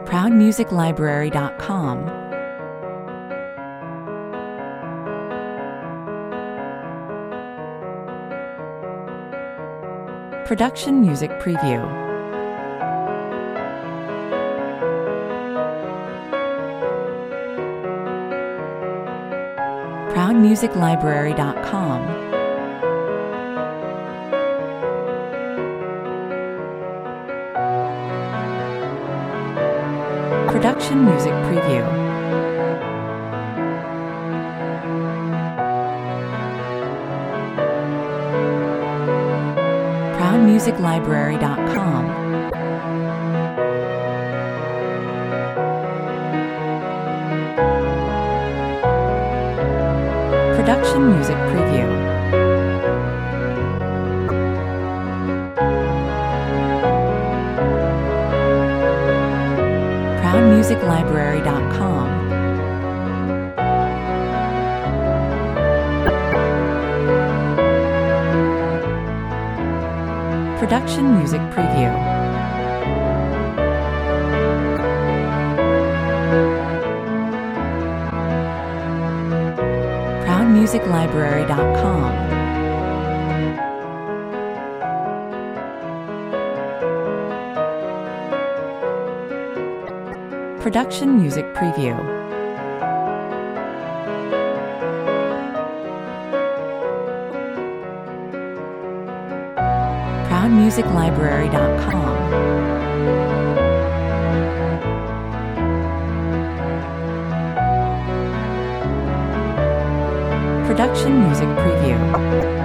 ProudMusicLibrary.com. Production Music Preview. ProudMusicLibrary.com. Production Music Preview. ProudMusicLibrary.com. Production Music Preview. ProudMusicLibrary.com. Production Music Preview. ProudMusicLibrary.com. Production Music Preview. ProudMusicLibrary.com. Production Music Preview.